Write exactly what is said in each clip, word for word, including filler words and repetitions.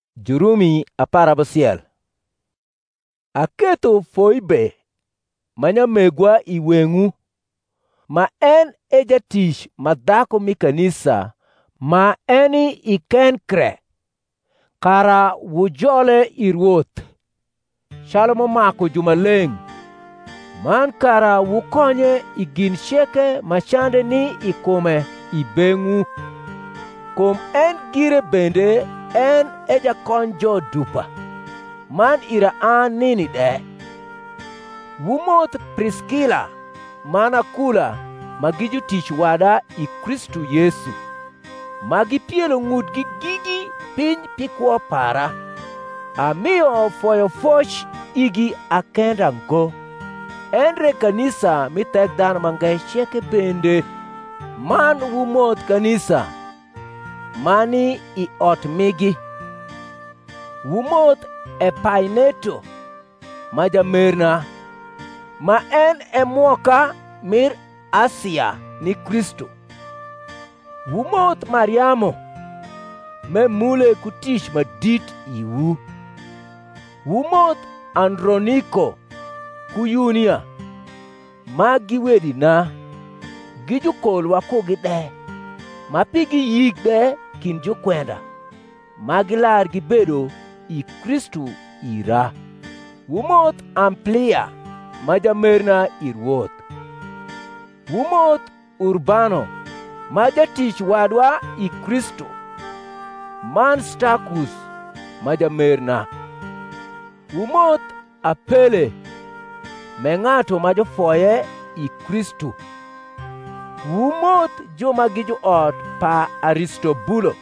Jurumi apar abisiel. Aketo Foibe manyamegwa i weng'u, ma en e jatich madhako mi kanisa, ma eni i Kenkre, kara wujole i Ruoth, chalo momako jumaleng', man kara wukonye i gin cheke machande ni i kume i beng'u. Kum en gire bende en e jakony jo-dupa, man ira an nini de. Wumoth Priskila man Akula ma gi jotich wada i Kristo Yesu, ma gipielo ng'utgi gigi piny pikwo para. Amiyo foyo foch igi akenda ngo. Endre kanisa mi thek dhano mang'eny cheke bende. Man wumoth kanisa mani i ot migi. Wumoth Epaineto ma jamerna, ma en e mwoka mir Asia ni Kristo. Wumoth Mariamo memule kutich madit iwu. Wumoth Androniko ku Yunia ma giwedina, gi jokolwa kugi de, ma pigi yik de kin jokwenda, ma gilar gibedo i Kristo ira. Wumoth Amplia ma jamerna i Ruoth. Wumoth Urbano ma jatich wadwa i Kristo, man Stakus ma jamerna. Wumoth Apele me ng'ato ma jofoye i Kristo. Wumoth joma gi joot pa Aristobulo.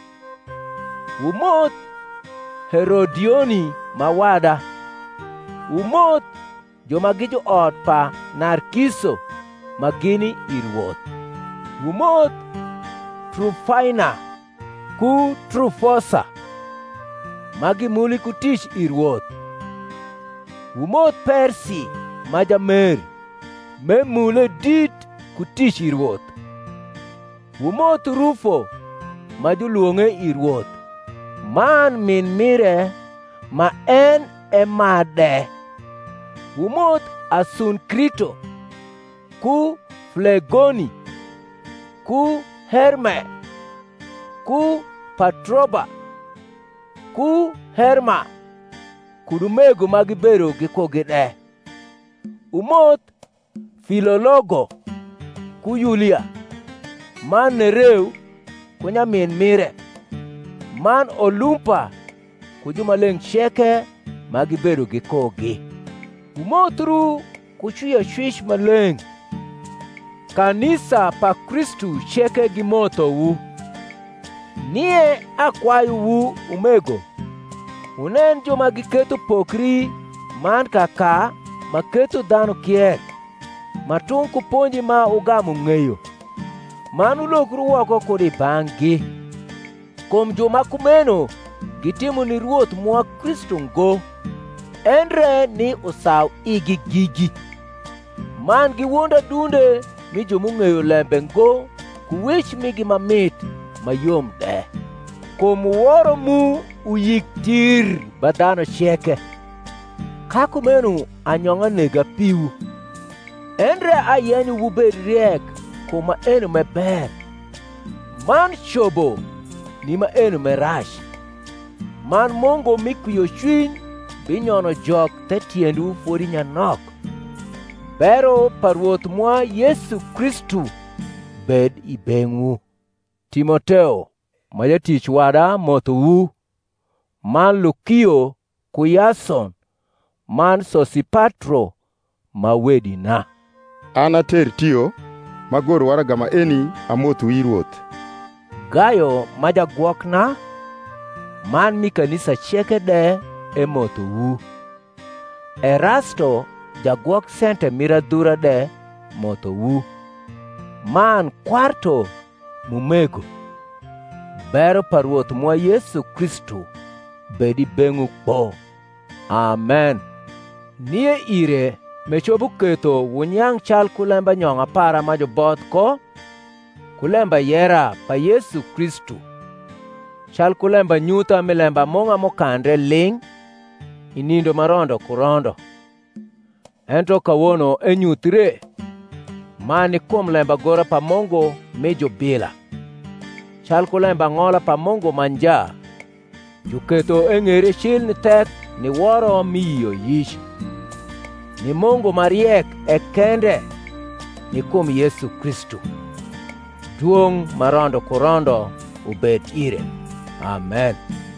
Wumoth Herodioni ma wada. Wumoth joma gi joot pa Narkiso ma gini i Ruoth. Wumoth Trufaina ku Trufosa ma gimuli kutich i Ruoth. Wumoth Persi ma jamer memule dit kutich i Ruoth. Wumoth Rufo ma joluong'e i Ruoth, man min mire ma en e made. Wumoth Asunkrito ku Flegoni ku Herme ku Patroba ku Herma kod umego ma gibedo gi kugi de. Wumoth Filologo ku Yulia, man Nereu ku nyamin mire, man Olumpa ku jomaleng' cheke ma gibedo gi kugi. Wumothru ku chwi achwich maleng'. Kanisa pa Kristo cheke gimothou. Nie akwayou umego, unen joma giketo pokri man kaka maketo dhano kier, matung' kuponji ma ugamo ng'eyo, man ulokru oko kodi bang'gi. Kuom joma kumeno gitimo ni Ruoth mwa Kristo ngo, endre ni usaw igi gigi, man giwuond adunde mi jomong'eyo lembe ngo kuwich migi mamit mayom de. Kuom wuoro mu uyik tir ba dhano cheke, ka kumeno anyong'a nega piu. Endre ayenyo ubed riek kuma eno maber, man chobo ni ma eno marach, man mongo mikwiyo chuny binyono jok te tiendu fodi nyanok. Bero pa Ruoth mwa Yesu Kristo bed i beng'u. Timoteo ma jatich wada mothou, man Lukio ku Yason, man Sosipatro ma wedina. An ater tiyo magor waragama eni amothu i Ruoth. Gayo ma jagwokna, man mi kanisa cheke de e mothou. Erasto jagwok sente miradhura de mothou. Man Kwarto mumego. Bero pa Ruoth mwa Yesu Kristo bedi beng'u kpo. Amen. Nie ire mechobu ketho wunyang' chal kulemba nyong' apara ma joboth ko, kulemba yera pa Yesu Kristo, chal kulemba nyutha milemba mong'a mokandre ling', inindo marondo kurondo. Ento kawuono enyuthre, mani kuom lemba gora pa Mungu mi jubila. Chal kulemba ng'ola pa Mungu manja, juketo eng'ere chil ni tek ni woro miyo yich. Ni Mungu mariek e kende ni kuom Yesu Kristo. Duong' marondo kurondo ubed ire. Amen.